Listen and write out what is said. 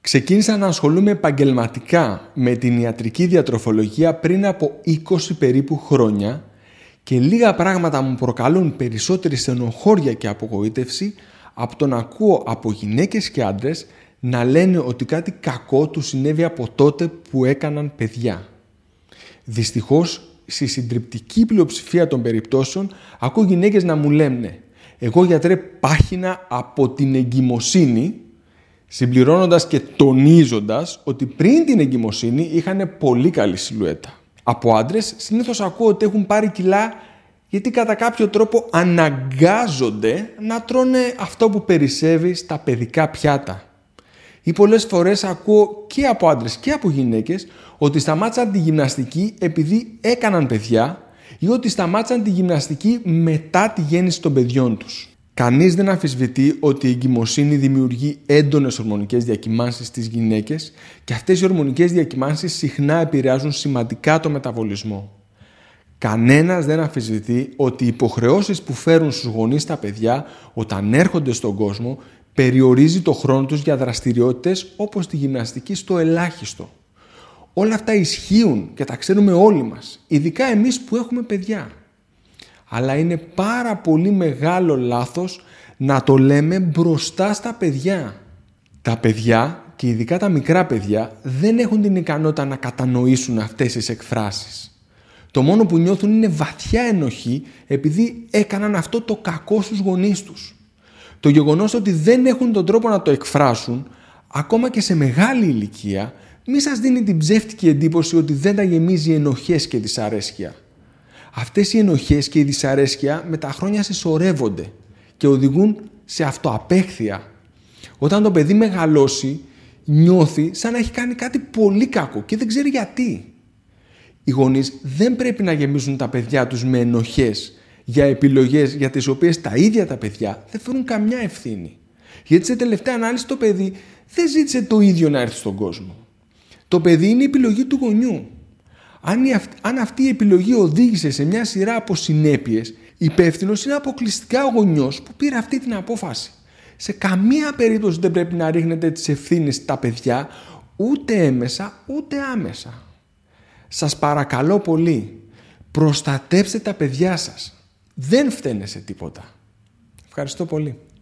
Ξεκίνησα να ασχολούμαι επαγγελματικά με την ιατρική διατροφολογία πριν από 20 περίπου χρόνια και λίγα πράγματα μου προκαλούν περισσότερη στενοχώρια και απογοήτευση από το να ακούω από γυναίκες και άντρες να λένε ότι κάτι κακό τους συνέβη από τότε που έκαναν παιδιά. Δυστυχώς, στη συντριπτική πλειοψηφία των περιπτώσεων ακούω γυναίκες να μου λένε «Εγώ γιατρέ πάχυνα από την εγκυμοσύνη», συμπληρώνοντας και τονίζοντας ότι πριν την εγκυμοσύνη είχαν πολύ καλή σιλουέτα. Από άντρες συνήθως ακούω ότι έχουν πάρει κιλά γιατί κατά κάποιο τρόπο αναγκάζονται να τρώνε αυτό που περισσεύει στα παιδικά πιάτα. Ή πολλές φορές ακούω και από άντρες και από γυναίκες ότι σταμάτησαν τη γυμναστική επειδή έκαναν παιδιά ή ότι σταμάτησαν τη γυμναστική μετά τη γέννηση των παιδιών τους. Κανείς δεν αμφισβητεί ότι η εγκυμοσύνη δημιουργεί έντονες ορμονικές διακυμάνσεις στις γυναίκες και αυτές οι ορμονικές διακυμάνσεις συχνά επηρεάζουν σημαντικά το μεταβολισμό. Κανένας δεν αμφισβητεί ότι οι υποχρεώσεις που φέρουν στους γονείς τα παιδιά όταν έρχονται στον κόσμο περιορίζει το χρόνο τους για δραστηριότητες όπως τη γυμναστική στο ελάχιστο. Όλα αυτά ισχύουν και τα ξέρουμε όλοι μας, ειδικά εμείς που έχουμε παιδιά. Αλλά είναι πάρα πολύ μεγάλο λάθος να το λέμε μπροστά στα παιδιά. Τα παιδιά και ειδικά τα μικρά παιδιά δεν έχουν την ικανότητα να κατανοήσουν αυτές τις εκφράσεις. Το μόνο που νιώθουν είναι βαθιά ενοχή επειδή έκαναν αυτό το κακό στους γονείς τους. Το γεγονός ότι δεν έχουν τον τρόπο να το εκφράσουν, ακόμα και σε μεγάλη ηλικία, μη σας δίνει την ψεύτικη εντύπωση ότι δεν τα γεμίζει ενοχές και δυσαρέσκεια. Αυτές οι ενοχές και η δυσαρέσκεια με τα χρόνια συσσωρεύονται και οδηγούν σε αυτοαπέχθεια. Όταν το παιδί μεγαλώσει, νιώθει σαν να έχει κάνει κάτι πολύ κακό και δεν ξέρει γιατί. Οι γονείς δεν πρέπει να γεμίζουν τα παιδιά τους με ενοχές για επιλογές για τις οποίες τα ίδια τα παιδιά δεν φέρουν καμιά ευθύνη. Γιατί σε τελευταία ανάλυση το παιδί δεν ζήτησε το ίδιο να έρθει στον κόσμο. Το παιδί είναι η επιλογή του γονιού. Αν αυτή η επιλογή οδήγησε σε μια σειρά από συνέπειες, υπεύθυνος είναι αποκλειστικά ο γονιός που πήρε αυτή την απόφαση. Σε καμία περίπτωση δεν πρέπει να ρίχνετε τις ευθύνες στα παιδιά, ούτε έμεσα ούτε άμεσα. Σας παρακαλώ πολύ, προστατέψτε τα παιδιά σας. Δεν φταίνε σε τίποτα. Ευχαριστώ πολύ.